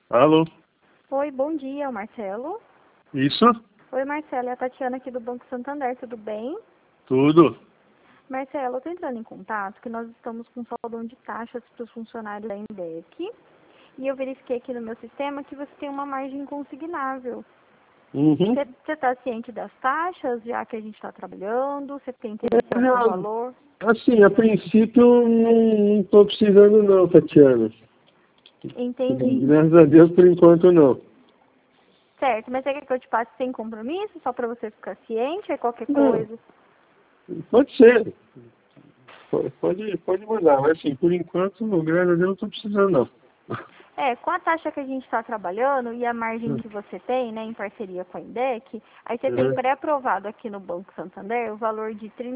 Alô? Oi, bom dia, é o Marcelo. Isso? Oi, Marcelo, é a Tatiana aqui do Banco Santander, tudo bem? Tudo? Marcelo, eu estou entrando em contato que nós estamos com saldão de taxas para os funcionários da Indec e eu verifiquei aqui no meu sistema que você tem uma margem consignável. Uhum. Você está ciente das taxas, já que a gente está trabalhando? Você tem interesse em algum valor? Assim, a princípio não estou precisando não, Tatiana. Entendi. Graças a Deus, por enquanto não. Certo, mas você quer que eu te passe sem compromisso, só para você ficar ciente, é qualquer Não, coisa? pode ser. Pode mandar, mas assim, por enquanto, graças a Deus, não estou precisando não. Com a taxa que a gente está trabalhando e a margem que você tem, né, em parceria com a Indec, aí você tem pré-aprovado aqui no Banco Santander o valor de R$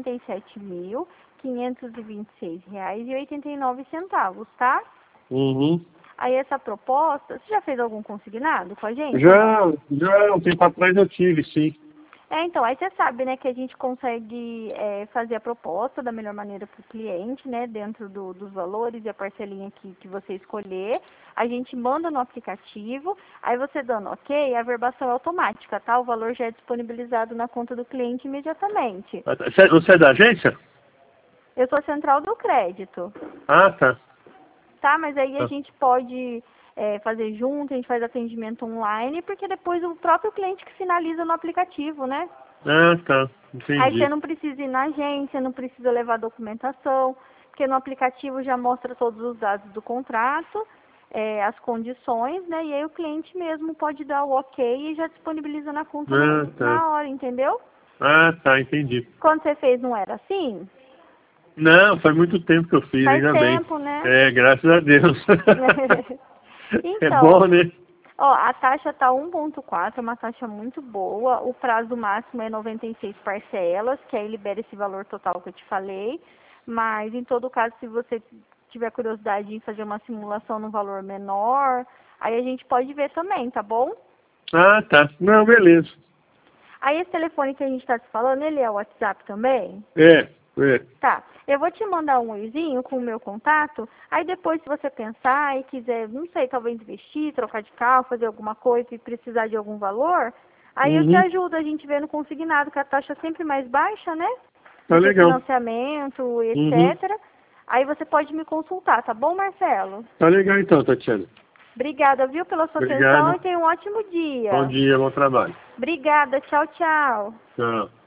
37.526,89, tá? Uhum. Aí essa proposta, você já fez algum consignado com a gente? Já um tempo atrás eu tive, sim. Então, aí você sabe, né, que a gente consegue fazer a proposta da melhor maneira para o cliente, né, dentro dos valores e a parcelinha que você escolher. A gente manda no aplicativo, aí você dando ok, a verbação é automática, tá? O valor já é disponibilizado na conta do cliente imediatamente. Você é da agência? Eu sou a central do crédito, Ah, tá. tá? Mas aí a Tá. gente pode fazer junto, a gente faz atendimento online, porque depois o próprio cliente que finaliza no aplicativo, né? Ah, tá. Aí você Entendi. não precisa ir na agência, não precisa levar documentação, porque no aplicativo já mostra todos os dados do contrato, as condições, né? E aí o cliente mesmo pode dar o ok e já disponibiliza na conta Ah, tá. na hora, entendeu? Ah, tá, entendi. Quando você fez não era assim? Não, faz muito tempo que eu fiz, Faz ainda bem. tempo, né? Graças a Deus. É bom, Então, né? ó, a taxa tá 1,4, é uma taxa muito boa. O prazo máximo é 96 parcelas, que aí libera esse valor total que eu te falei. Mas, em todo caso, se você tiver curiosidade em fazer uma simulação no valor menor, aí a gente pode ver também, tá bom? Ah, tá. Não, beleza. Aí esse telefone que a gente tá te falando, ele é o WhatsApp também? É. Tá, eu vou te mandar um oizinho com o meu contato, aí depois se você pensar e quiser, não sei, talvez investir, trocar de carro, fazer alguma coisa e precisar de algum valor, aí eu te Uhum. ajudo, a gente vê no consignado, que a taxa é sempre mais baixa, né? Tá Do que legal. financiamento, Uhum. etc. Aí você pode me consultar, tá bom, Marcelo? Tá legal então, Tatiana. Obrigada, viu, pela sua atenção Obrigado. e tenha um ótimo Bom dia. dia, bom trabalho. Obrigada, tchau, tchau. Tchau.